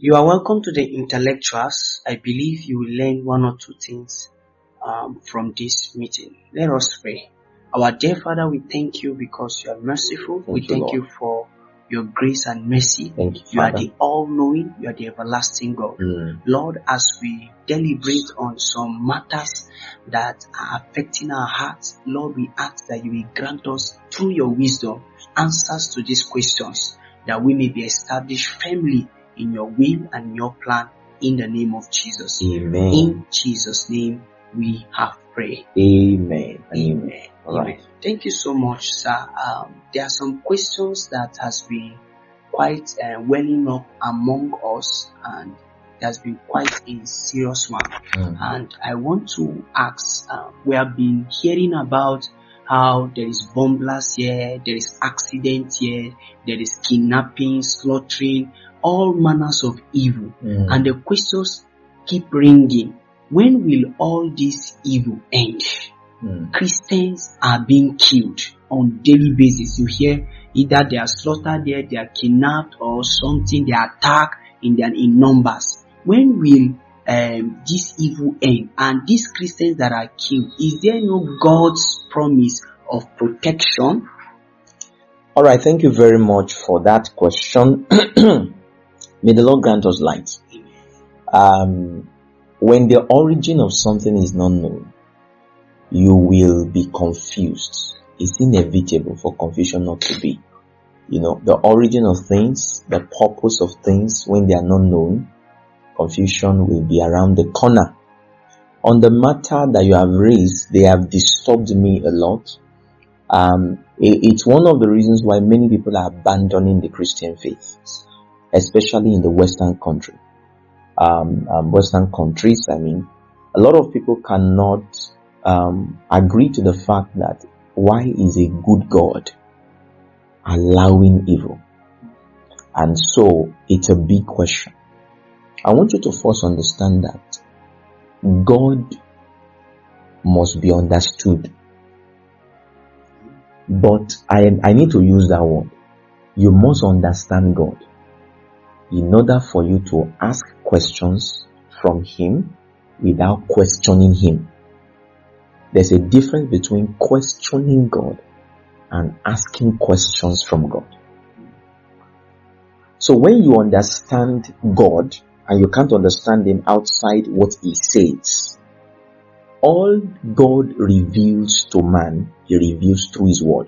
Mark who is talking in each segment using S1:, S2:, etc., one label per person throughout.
S1: You are welcome to the intellectuals. I believe you will learn one or two things from this meeting. Let us pray. Our dear Father, we thank you because you are merciful. We thank you for your grace and mercy.
S2: Thank you,
S1: You are
S2: Father.
S1: the all-knowing. You are the everlasting God. Lord, as we deliberate on some matters that are affecting our hearts, Lord, we ask that you will grant us, through your wisdom, answers to these questions, that we may be established firmly in your will and your plan, in the name of Jesus.
S2: Amen.
S1: In Jesus' name we have prayed.
S2: Amen.
S1: Amen.
S2: All right.
S1: Amen. Thank you so much, sir. There are some questions that has been quite welling up among us, and it has been quite a serious one. And I want to ask, we have been hearing about how there is bomb blast here, there is accident here, there is kidnapping, slaughtering, all manners of evil. And the questions keep ringing. When will all this evil end? Christians are being killed on daily basis. You hear either they are slaughtered there, they are kidnapped or something, they are attacked in numbers. When will this evil end? And these Christians that are killed, is there no God's promise of protection?
S2: All right. Thank you very much for that question. May the Lord grant us light. When the origin of something is not known, you will be confused. It's inevitable for confusion not to be. The origin of things, the purpose of things, when they are not known, confusion will be around the corner. On the matter that you have raised, they have disturbed me a lot. It's one of the reasons why many people are abandoning the Christian faith, especially in the Western country. Western countries, a lot of people cannot agree to the fact that why is a good God allowing evil? And so it's a big question. I want you to first understand that God must be understood. But I need to use that word. You must understand God in order for you to ask questions from Him without questioning Him. There's a difference between questioning God and asking questions from God. So when you understand God, and you can't understand Him outside what He says, all God reveals to man, He reveals through His word.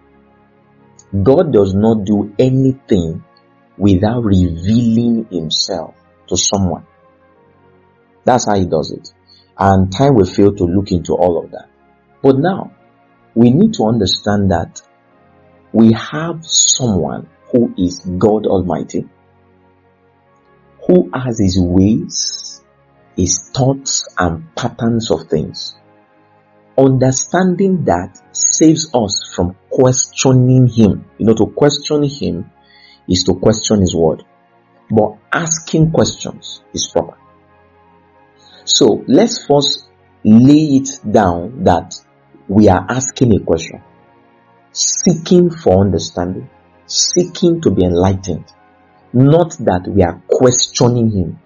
S2: God does not do anything without revealing Himself to someone. That's how He does it. And time will fail to look into all of that. But now, we need to understand that we have someone who is God Almighty, who has His ways, His thoughts and patterns of things. Understanding that saves us from questioning Him. To question Him is to question His word. But asking questions is proper. So let's first lay it down that we are asking a question, seeking for understanding, seeking to be enlightened, not that we are questioning Him.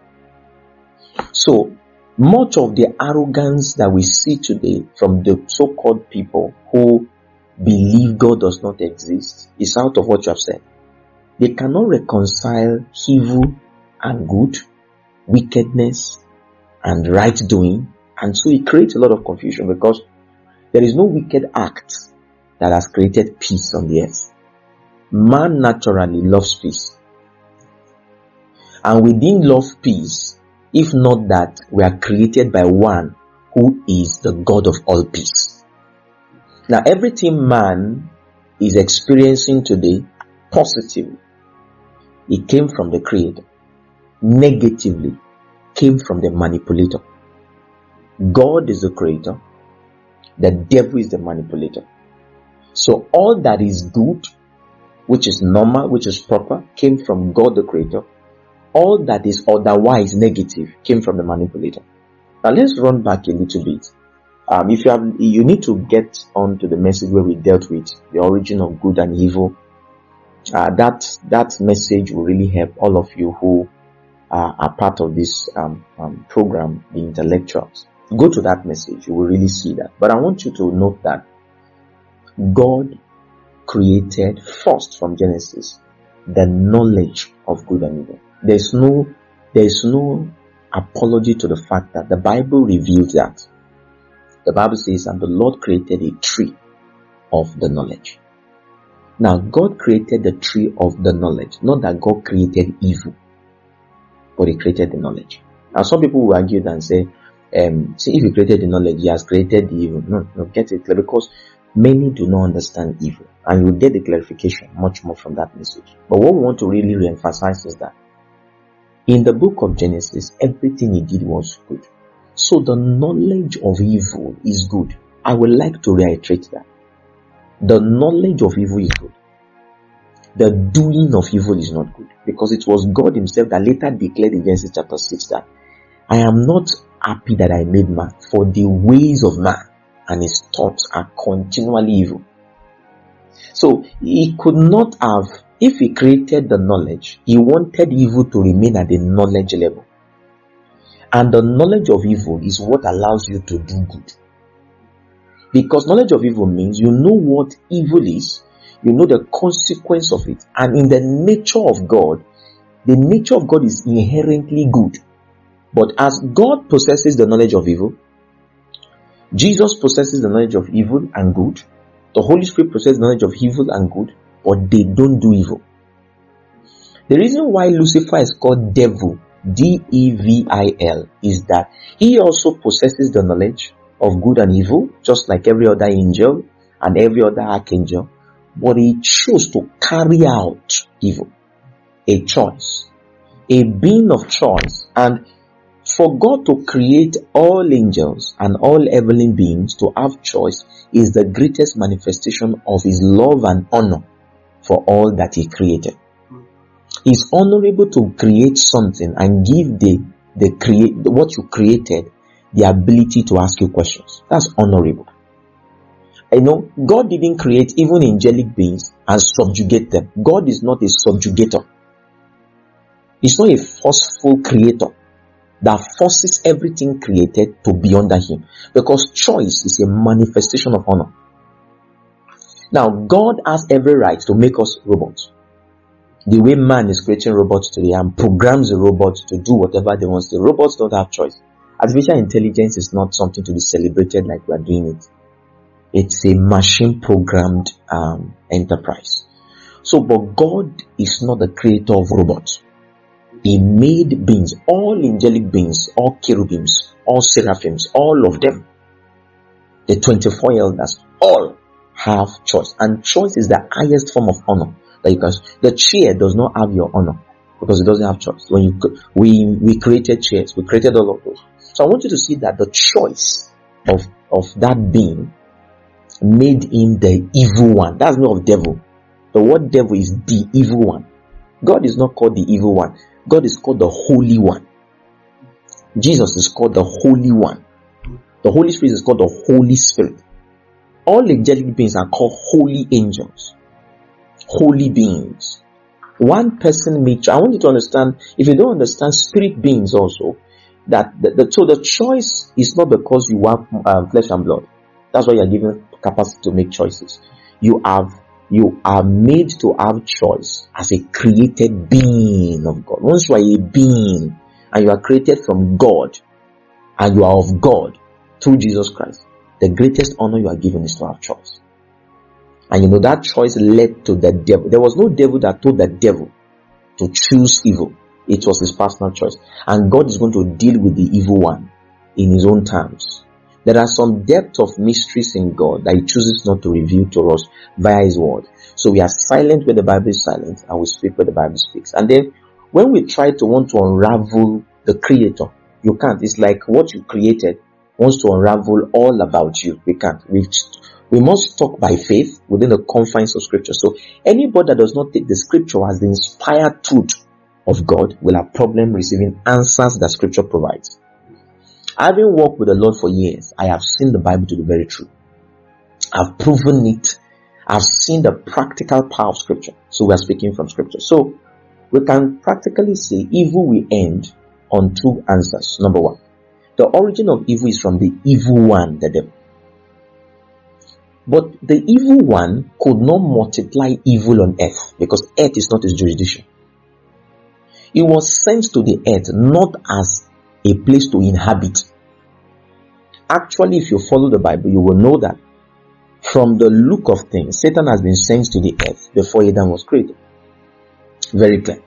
S2: So much of the arrogance that we see today from the so-called people who believe God does not exist is out of what you have said. They cannot reconcile evil and good, wickedness and right doing, and so it creates a lot of confusion because there is no wicked act that has created peace on the earth. Man naturally loves peace, and we didn't love peace if not that we are created by one who is the God of all peace. Now everything man is experiencing today positively, it came from the Creator. Negatively, came from the manipulator. God is the creator, the devil is the manipulator. So all that is good, which is normal, which is proper, came from God the creator. All that is otherwise negative came from the manipulator. Now let's run back a little bit. You need to get on to the message where we dealt with the origin of good and evil. That message will really help all of you who are part of this program, the intellectuals, go to that message. You will really see that. But I want you to note that God created first from Genesis the knowledge of good and evil. There's no apology to the fact that the Bible reveals that. The Bible says, and the Lord created a tree of the knowledge. Now, God created the tree of the knowledge, not that God created evil, but He created the knowledge. Now, some people will argue and say, see, if He created the knowledge, He has created the evil. No, get it clear, because many do not understand evil, and you will get the clarification much more from that message. But what we want to really re-emphasize is that in the book of Genesis, everything He did was good. So the knowledge of evil is good. I would like to reiterate that. The knowledge of evil is good. The doing of evil is not good. Because it was God Himself that later declared in Genesis chapter 6 that I am not happy that I made man, for the ways of man and his thoughts are continually evil. So He could not have, if He created the knowledge, He wanted evil to remain at the knowledge level. And the knowledge of evil is what allows you to do good. Because knowledge of evil means you know what evil is, you know the consequence of it. And in the nature of God, the nature of God is inherently good. But as God possesses the knowledge of evil, Jesus possesses the knowledge of evil and good, the Holy Spirit possesses the knowledge of evil and good, but they don't do evil. The reason why Lucifer is called devil, D-E-V-I-L, is that he also possesses the knowledge of good and evil, just like every other angel and every other archangel, but he chose to carry out evil. A choice. A being of choice. And for God to create all angels and all heavenly beings to have choice is the greatest manifestation of His love and honor for all that He created. It's honorable to create something and give what you created the ability to ask you questions. That's honorable. God didn't create even angelic beings and subjugate them. God is not a subjugator. He's not a forceful creator that forces everything created to be under Him. Because choice is a manifestation of honor. Now, God has every right to make us robots. The way man is creating robots today and programs the robots to do whatever they want. The robots don't have choice. Artificial intelligence is not something to be celebrated like we are doing it. It's a machine programmed enterprise. So, but God is not the creator of robots. He made beings, all angelic beings, all cherubims, all seraphims, all of them. The 24 elders, all have choice. And choice is the highest form of honor. Because the chair does not have your honor because it doesn't have choice. When we created chairs, we created all of those. So I want you to see that the choice of that being made him the evil one. That's not of devil. The word devil is the evil one. God is not called the evil one. God is called the Holy One. Jesus is called the Holy One. The Holy Spirit is called the Holy Spirit. All angelic beings are called holy angels. Holy beings. One person made. I want you to understand, if you don't understand spirit beings also, that so the choice is not because you have flesh and blood. That's why you are given capacity to make choices. You are made to have choice as a created being of God. Once you are a being and you are created from God and you are of God through Jesus Christ, the greatest honor you are given is to have choice. And that choice led to the devil. There was no devil that told the devil to choose evil. It was his personal choice. And God is going to deal with the evil one in His own terms. There are some depth of mysteries in God that He chooses not to reveal to us via His word. So we are silent where the Bible is silent, and we speak where the Bible speaks. And then when we try to want to unravel the Creator, you can't. It's like what you created wants to unravel all about you. We can't. We must talk by faith within the confines of Scripture. So anybody that does not take the Scripture as the inspired truth of God will have problem receiving answers that Scripture provides. Having walked with the Lord for years, I have seen the Bible to be very true. I've proven it. I've seen the practical power of Scripture. So we are speaking from Scripture. So we can practically say evil will end on two answers. Number one, the origin of evil is from the evil one, the devil. But the evil one could not multiply evil on earth because earth is not his jurisdiction. He was sent to the earth not as a place to inhabit. Actually, if you follow the Bible, you will know that from the look of things, Satan has been sent to the earth before Adam was created. Very clear.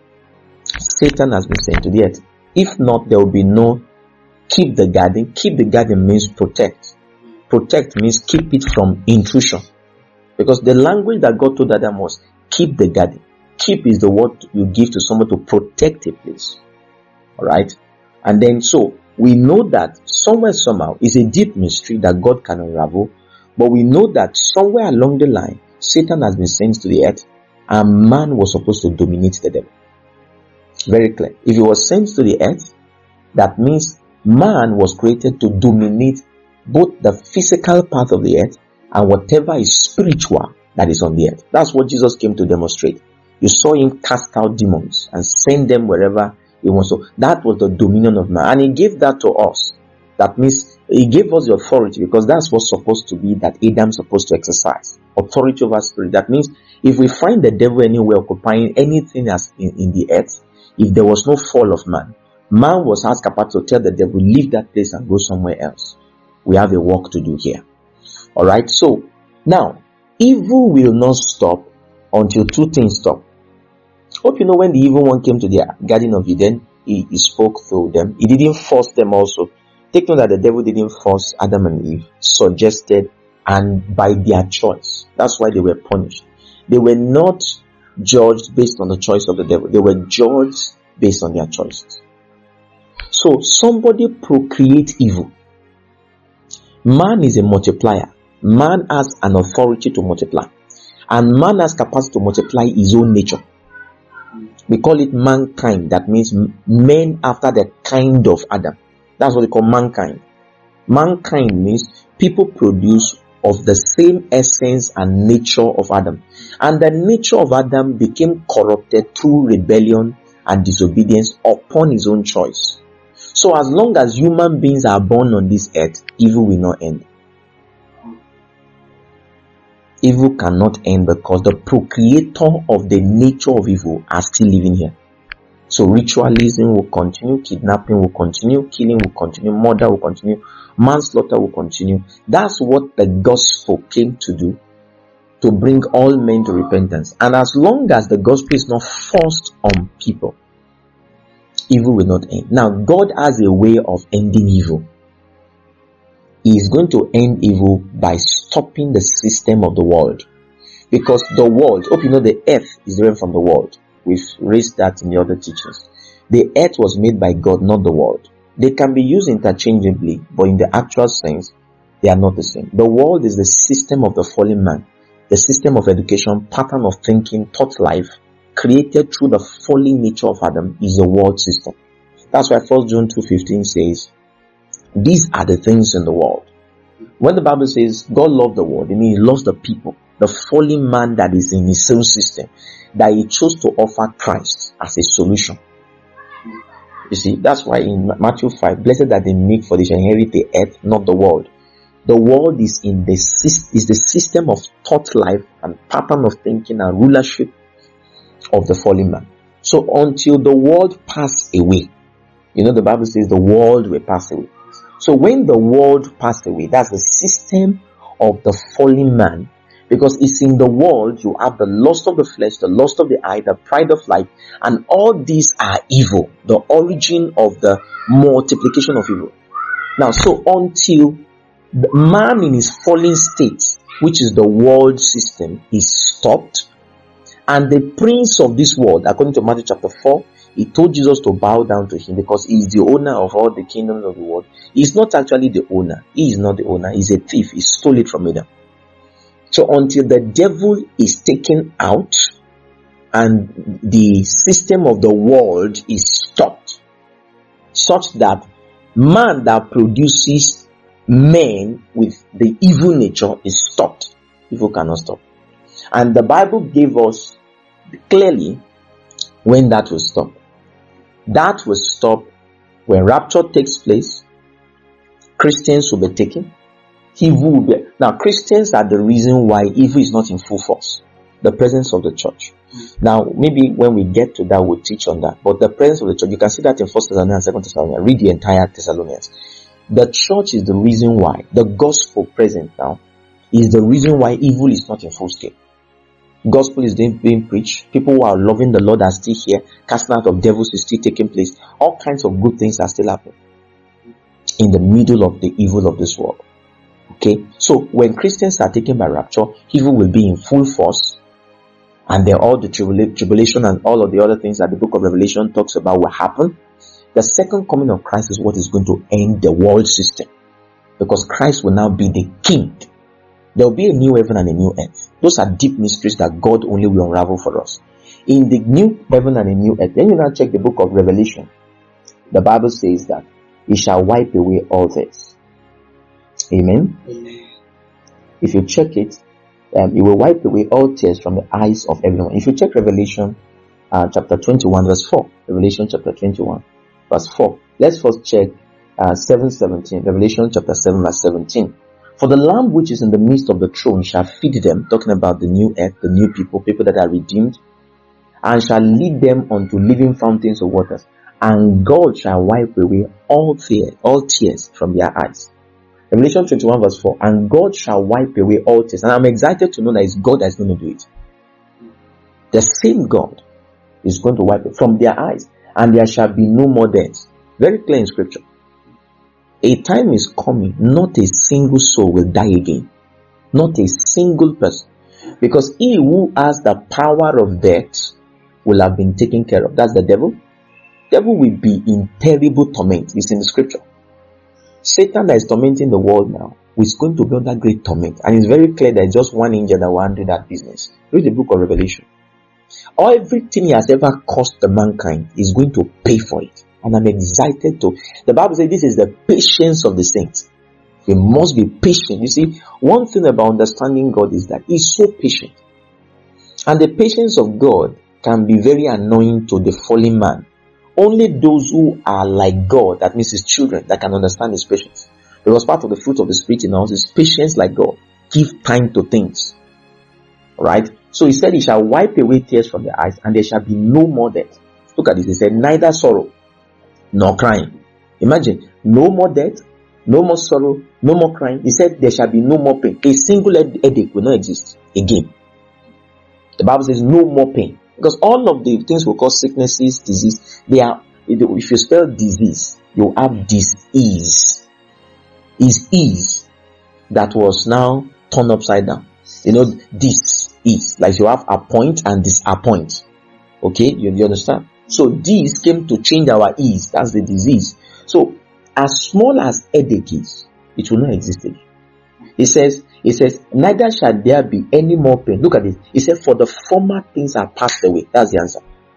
S2: Satan has been sent to the earth. If not, there will be no keep the garden. Keep the garden means protect. Protect means keep it from intrusion. Because the language that God told Adam was keep the garden. Keep is the word you give to someone to protect a place. Alright? And then so, we know that somewhere, somehow, is a deep mystery that God can unravel. But we know that somewhere along the line, Satan has been sent to the earth and man was supposed to dominate the devil. Very clear. If he was sent to the earth, that means man was created to dominate both the physical part of the earth and whatever is spiritual that is on the earth. That's what Jesus came to demonstrate. You saw him cast out demons and send them wherever he wants to. That was the dominion of man. And he gave that to us. That means he gave us the authority because that's what's supposed to be that Adam's supposed to exercise. Authority over spirit. That means if we find the devil anywhere occupying anything as in the earth, if there was no fall of man, man was asked to tell the devil, leave that place and go somewhere else. We have a work to do here. Alright, so now, evil will not stop until two things stop. Hope you know when the evil one came to the Garden of Eden, he spoke through them. He didn't force them also. Take note that the devil didn't force Adam and Eve, suggested, and by their choice. That's why they were punished. They were not judged based on the choice of the devil. They were judged based on their choices. So somebody procreate evil. Man is a multiplier. Man has an authority to multiply. And man has capacity to multiply his own nature. We call it mankind. That means men after the kind of Adam. That's what we call mankind. Mankind means people produce of the same essence and nature of Adam. And the nature of Adam became corrupted through rebellion and disobedience upon his own choice. So as long as human beings are born on this earth, evil will not end. Evil cannot end because the procreator of the nature of evil are still living here. So ritualism will continue, kidnapping will continue, killing will continue, murder will continue, manslaughter will continue. That's what the gospel came to do, to bring all men to repentance. And as long as the gospel is not forced on people, evil will not end. Now, God has a way of ending evil. He is going to end evil by stopping the system of the world. Because the world, hope you know the earth is different from the world. We've raised that in the other teachings. The earth was made by God, not the world. They can be used interchangeably, but in the actual sense, they are not the same. The world is the system of the fallen man, the system of education, pattern of thinking, thought life, created through the fallen nature of Adam is the world system. That's why 1 John 2:15 says, these are the things in the world. When the Bible says God loved the world, it means he loves the people, the fallen man that is in his own system, that he chose to offer Christ as a solution. You see, that's why in Matthew 5, blessed are the meek, for they shall inherit the earth, not the world. The world is in the system of thought life and pattern of thinking and rulership of the fallen man. So until the world pass away, you know the Bible says the world will pass away. So when the world passed away, that's the system of the fallen man. Because it's in the world you have the lust of the flesh, the lust of the eye, the pride of life, and all these are evil. The origin of the multiplication of evil. Now, so until the man in his fallen state, which is the world system, is stopped, and the prince of this world, according to Matthew chapter 4, he told Jesus to bow down to him because he is the owner of all the kingdoms of the world. He's not actually the owner. He is not the owner. He's a thief. He stole it from Adam. So until the devil is taken out and the system of the world is stopped, such that man that produces men with the evil nature is stopped, evil cannot stop. And the Bible gave us clearly when that will stop. That will stop when rapture takes place. Christians will be taken. Evil will be. Now, Christians are the reason why evil is not in full force. The presence of the church. Now, maybe when we get to that, we'll teach on that. But the presence of the church, you can see that in 1 Thessalonians and 2 Thessalonians. Read the entire Thessalonians. The church is the reason why. The gospel present now is the reason why evil is not in full scale. Gospel is being preached. People who are loving the Lord are still here. Casting out of devils is still taking place. All kinds of good things are still happening in the middle of the evil of this world. Okay, so when Christians are taken by rapture, evil will be in full force, and then all the tribulation and all of the other things that the book of Revelation talks about will happen. The second coming of Christ is what is going to end the world system, because Christ will now be the king. There will be a new heaven and a new earth. Those are deep mysteries that God only will unravel for us. In the new heaven and a new earth, then you now check the book of Revelation. The Bible says that He shall wipe away all this. Amen.
S1: Amen.
S2: If you check it, He will wipe away all tears from the eyes of everyone. If you check Revelation chapter 21 verse 4, Revelation chapter 21 verse 4. Let's first check 7:17. Revelation chapter 7 verse 17. For the Lamb which is in the midst of the throne shall feed them, talking about the new earth, the new people that are redeemed, and shall lead them unto living fountains of waters, and God shall wipe away all tears from their eyes. Revelation 21 verse 4, and God shall wipe away all tears. And I'm excited to know that it's God that's going to do it. The same God is going to wipe it from their eyes, and there shall be no more death. Very clear in scripture. A time is coming, not a single soul will die again. Not a single person. Because he who has the power of death will have been taken care of. That's the devil. Devil will be in terrible torment. It's in the scripture. Satan that is tormenting the world now is going to be under great torment. And it's very clear that just one angel that will handle that business. Read the book of Revelation. Everything he has ever cost the mankind is going to pay for it. And I'm excited to. The Bible says this is the patience of the saints. We must be patient. You see, one thing about understanding God is that He's so patient. And the patience of God can be very annoying to the fallen man. Only those who are like God, that means His children, that can understand His patience. Because part of the fruit of the Spirit in us is patience like God. Give time to things. Right? So He said He shall wipe away tears from their eyes, and there shall be no more death. Look at this. He said, neither sorrow nor crying. Imagine, no more death, no more sorrow, no more crying. He said there shall be no more pain. A single headache will not exist again. The Bible says no more pain. Because all of the things we call sicknesses, disease, they are, if you spell disease, you have disease. Is ease that was now turned upside down. This is like you have appoint and disappoint. Okay, you understand? So this came to change our ease. That's the disease. So as small as headache is, it will not exist again. It says, neither shall there be any more pain. Look at this. It says, for the former things are passed away. That's the answer.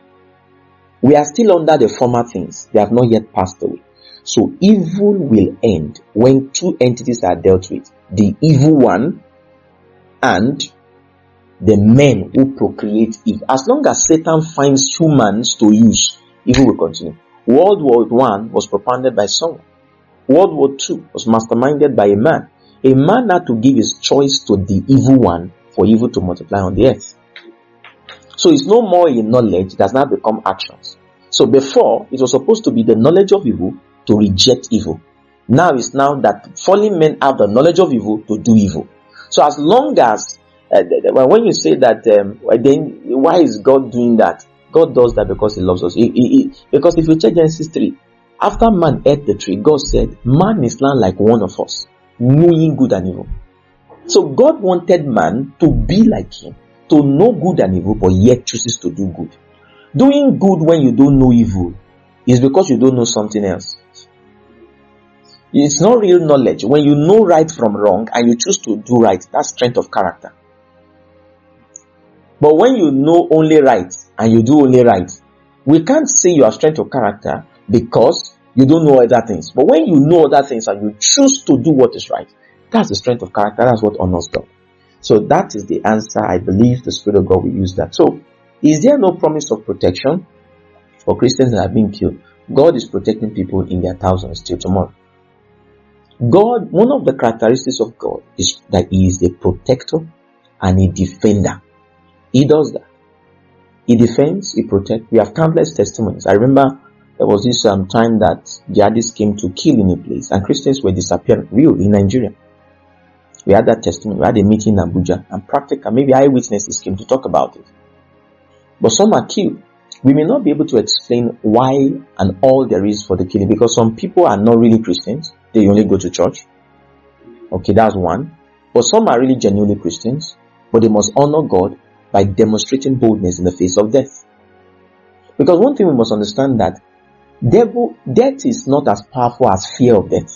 S2: We are still under the former things. They have not yet passed away. So evil will end when two entities are dealt with. The evil one and the men who procreate evil. As long as Satan finds humans to use, evil will continue. World War I was propounded by someone. World War II was masterminded by a man. A man had to give his choice to the evil one for evil to multiply on the earth. So it's no more in knowledge, it has now become actions. So before, it was supposed to be the knowledge of evil to reject evil. Now it's now that fallen men have the knowledge of evil to do evil. So as long as when you say that, then why is God doing that? God does that because He loves us. Because if you check Genesis 3, after man ate the tree, God said, man is now like one of us, knowing good and evil. So God wanted man to be like Him, to know good and evil, but yet chooses to do good. Doing good when you don't know evil is because you don't know something else. It's not real knowledge. When you know right from wrong and you choose to do right, that's strength of character. But when you know only right and you do only right, we can't say you have strength of character because you don't know other things. But when you know other things and you choose to do what is right, that's the strength of character. That's what honors God. So that is the answer. I believe the Spirit of God will use that. So, is there no promise of protection? or Christians that are being killed, God is protecting people in their thousands till tomorrow. God, one of the characteristics of God is that He is a protector and a defender. He does that. He defends, He protects. We have countless testimonies. I remember there was this time that jihadists came to kill in a place and Christians were disappearing, real, in Nigeria. We had that testimony. We had a meeting in Abuja and practical, maybe eyewitnesses came to talk about it. But some are killed. We may not be able to explain why and all there is for the killing, because some people are not really Christians. They only go to church. Okay, that's one. But some are really genuinely Christians, but they must honor God by demonstrating boldness in the face of death. Because one thing we must understand, that death is not as powerful as fear of death.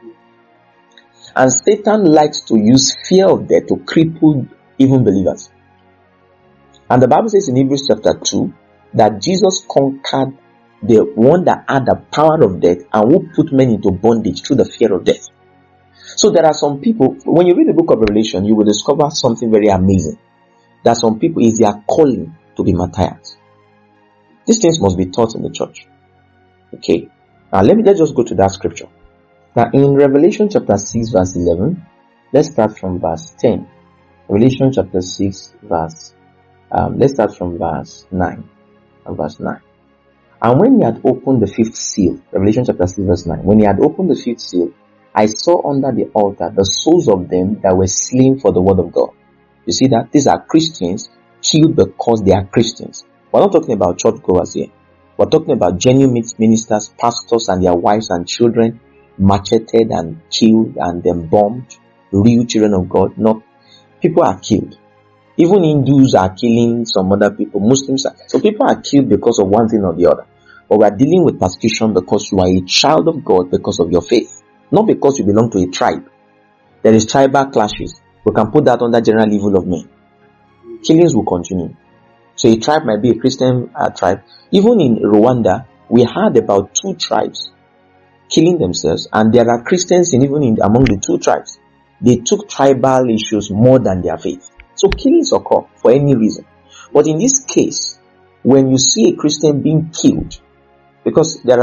S2: And Satan likes to use fear of death to cripple even believers. And the Bible says in Hebrews chapter 2 that Jesus conquered the one that had the power of death and who put men into bondage through the fear of death. So there are some people, when you read the book of Revelation, you will discover something very amazing. That some people is their calling to be martyrs. These things must be taught in the church. Okay. Now let's just go to that scripture. Now in Revelation chapter 6 verse 11, let's start from verse 10. Revelation chapter 6 verse, let's start from verse 9. Verse 9. And when he had opened the fifth seal, Revelation chapter 6 verse 9, when he had opened the fifth seal, I saw under the altar the souls of them that were slain for the word of God. You see that? These are Christians killed because they are Christians. We're not talking about churchgoers here. We're talking about genuine ministers, pastors and their wives and children macheted and killed and then bombed. Real children of God. No, people are killed. Even Hindus are killing some other people. Muslims are. So people are killed because of one thing or the other. But we are dealing with persecution because you are a child of God because of your faith. Not because you belong to a tribe. There is tribal clashes. We can put that under general evil of men. Killings will continue. So a tribe might be a Christian tribe. Even in Rwanda, we had about 2 tribes killing themselves, and there are Christians among the 2 tribes. They took tribal issues more than their faith. So killings occur for any reason. But in this case, when you see a Christian being killed, because there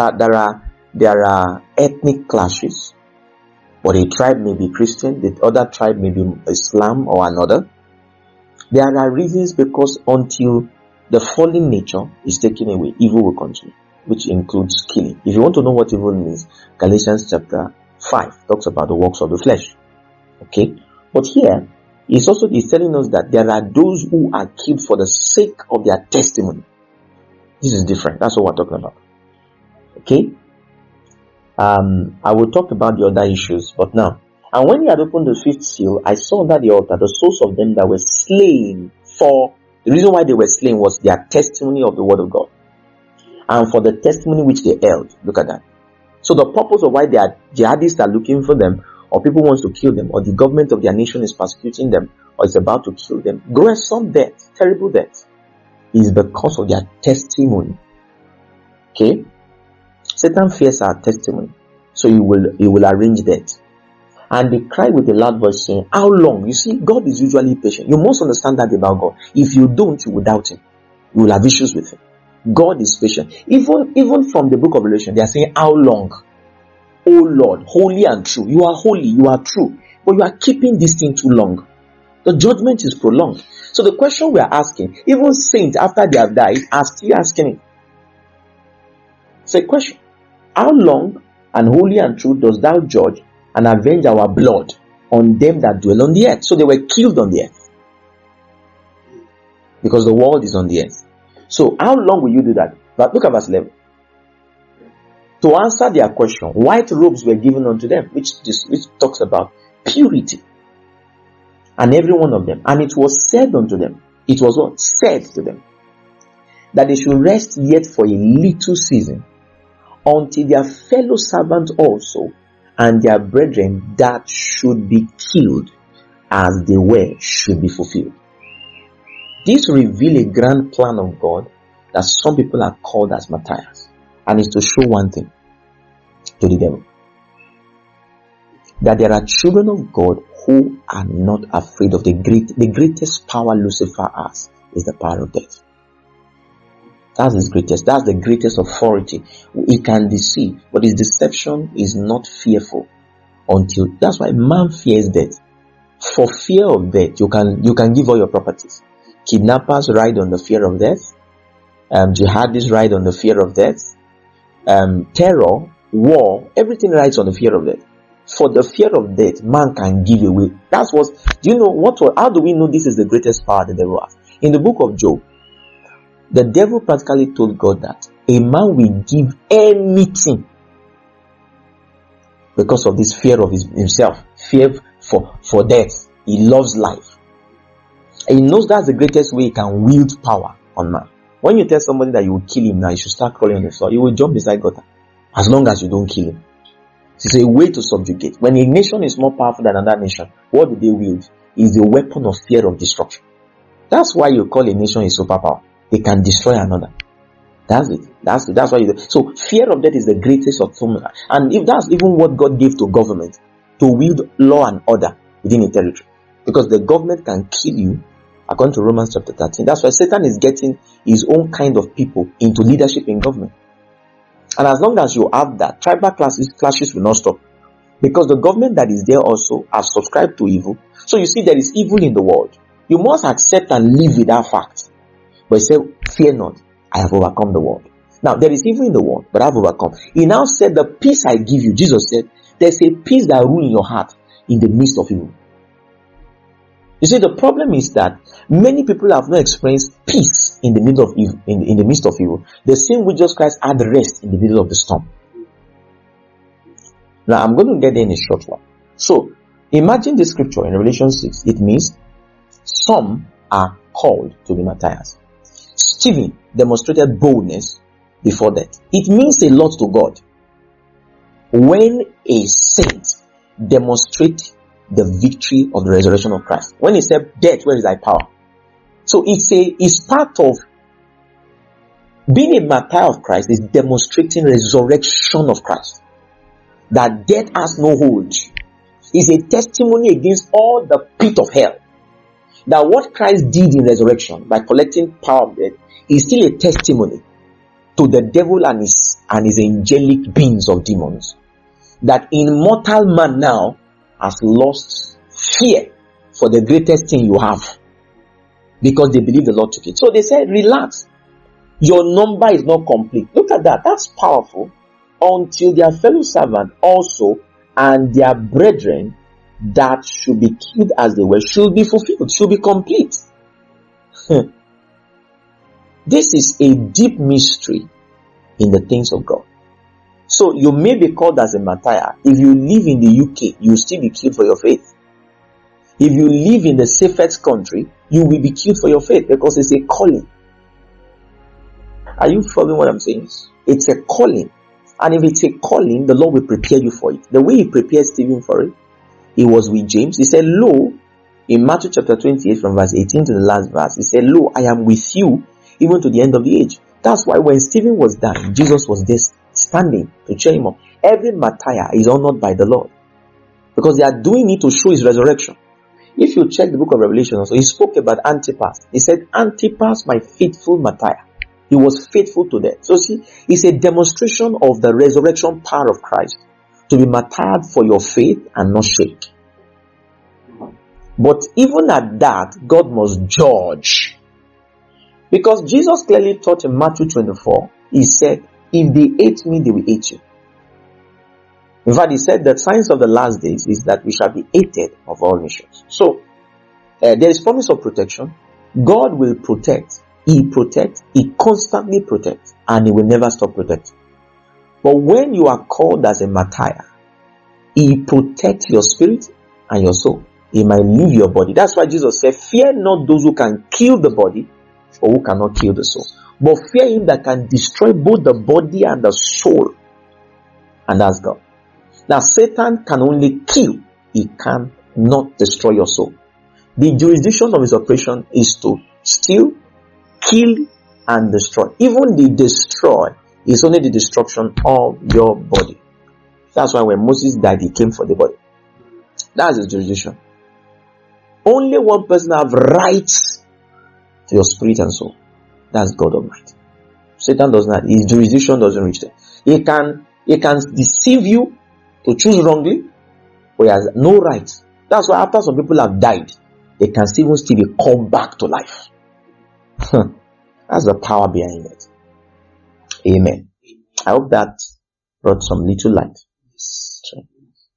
S2: are ethnic clashes, but a tribe may be Christian, the other tribe may be Islam or another. There are reasons, because until the fallen nature is taken away, evil will continue, which includes killing. If you want to know what evil means, Galatians chapter 5 talks about the works of the flesh. Okay? But here, it's telling us that there are those who are killed for the sake of their testimony. This is different. That's what we're talking about. Okay? I will talk about the other issues, but now. And when he had opened the fifth seal, I saw under the altar the souls of them that were slain for, the reason why they were slain was their testimony of the word of God. And for the testimony which they held. Look at that. So the purpose of why their jihadists are looking for them, or people wants to kill them, or the government of their nation is persecuting them, or is about to kill them, gruesome death, terrible death, is because of their testimony. Okay? Satan fears our testimony, so he will arrange that. And they cry with a loud voice saying, how long? You see, God is usually patient. You must understand that about God. If you don't, you will doubt Him. You will have issues with Him. God is patient. Even from the book of Revelation, they are saying, how long? Oh Lord, holy and true. You are holy, you are true. But you are keeping this thing too long. The judgment is prolonged. So the question we are asking, even saints after they have died, are still asking it. It's a question. How long and holy and true dost thou judge and avenge our blood on them that dwell on the earth? So they were killed on the earth. Because the world is on the earth. So how long will you do that? But look at verse 11. To answer their question, white robes were given unto them, which talks about purity. And every one of them. And it was said unto them. It was what? Said to them. That they should rest yet for a little season, until their fellow servants also, and their brethren that should be killed as they were, should be fulfilled. This reveals a grand plan of God that some people are called as martyrs. And it's to show one thing to the devil. That there are children of God who are not afraid of the greatest power Lucifer has, is the power of death. That's his greatest. That's the greatest authority. He can deceive, but his deception is not fearful until. That's why man fears death. For fear of death, you can give all your properties. Kidnappers ride on the fear of death. Jihadis ride on the fear of death. Terror, war, everything rides on the fear of death. For the fear of death, man can give away. That's what. Do you know how do we know this is the greatest power the devil has? In the book of Job, the devil practically told God that a man will give anything because of this fear of himself, fear for death. He loves life. And he knows that's the greatest way he can wield power on man. When you tell somebody that you will kill him now, you should start crawling on the floor, he will jump beside gutter as long as you don't kill him. It's a way to subjugate. When a nation is more powerful than another nation, what do they wield? Is the weapon of fear of destruction. That's why you call a nation a superpower. They can destroy another. That's it. That's why you do. So fear of death is the greatest of formula. And if that's even what God gave to government, to wield law and order within a territory. Because the government can kill you, according to Romans chapter 13. That's why Satan is getting his own kind of people into leadership in government. And as long as you have that, tribal clashes will not stop. Because the government that is there also has subscribed to evil. So you see there is evil in the world. You must accept and live with that fact. But he said, fear not, I have overcome the world. Now there is evil in the world, but I have overcome. He now said, the peace I give you, Jesus said, there's a peace that rules in your heart in the midst of evil. You see, the problem is that many people have not experienced peace in the middle of evil, in the midst of evil. The same way Jesus Christ had rest in the middle of the storm. Now, I'm going to get there in a short while. So, imagine the scripture in Revelation 6. It means some are called to be martyrs. Stephen demonstrated boldness before death. It means a lot to God when a saint demonstrates the victory of the resurrection of Christ. When he said, death, where is thy power? So it's part of being a martyr of Christ is demonstrating resurrection of Christ. That death has no hold. Is a testimony against all the pit of hell. That what Christ did in resurrection by collecting power of death is still a testimony to the devil and his angelic beings of demons. That in mortal man now has lost fear for the greatest thing you have, because they believe the Lord took it. So they said, relax, your number is not complete. Look at that. That's powerful. Until their fellow servant also and their brethren that should be killed as they were should be fulfilled, should be complete. This is a deep mystery in the things of God. So you may be called as a martyr. If you live in the UK, you'll still be killed for your faith. If you live in the safest country, you will be killed for your faith, because it's a calling. Are you following what I'm saying? It's a calling. And if it's a calling, the Lord will prepare you for it. The way he prepared Stephen for it, he was with James. He said, lo, in Matthew chapter 28 from verse 18 to the last verse, he said, lo, I am with you even to the end of the age. That's why when Stephen was dying, Jesus was there standing to cheer him up. Every martyr is honored by the Lord, because they are doing it to show his resurrection. If you check the book of Revelation also, he spoke about Antipas. He said, Antipas, my faithful martyr. He was faithful to death. So see, it's a demonstration of the resurrection power of Christ to be martyred for your faith and not shake. But even at that, God must judge. Because Jesus clearly taught in Matthew 24, he said, if they hate me, they will hate you. In fact, he said that signs of the last days is that we shall be hated of all nations. So, there is promise of protection. God will protect. He protects. He constantly protects. And he will never stop protecting. But when you are called as a martyr, he protects your spirit and your soul. He might leave your body. That's why Jesus said, fear not those who can kill the body or who cannot kill the soul, but fear him that can destroy both the body and the soul. And that's God. Now, Satan can only kill. He cannot destroy your soul. The jurisdiction of his operation is to steal, kill, and destroy. Even the destroy is only the destruction of your body. That's why when Moses died, he came for the body. That's his jurisdiction. Only one person have rights to your spirit and soul. That's God Almighty. Satan does not. His jurisdiction doesn't reach there. He can deceive you to choose wrongly, but he has no right. That's why after some people have died, they can still be called back to life. That's the power behind it. Amen. I hope that brought some little light.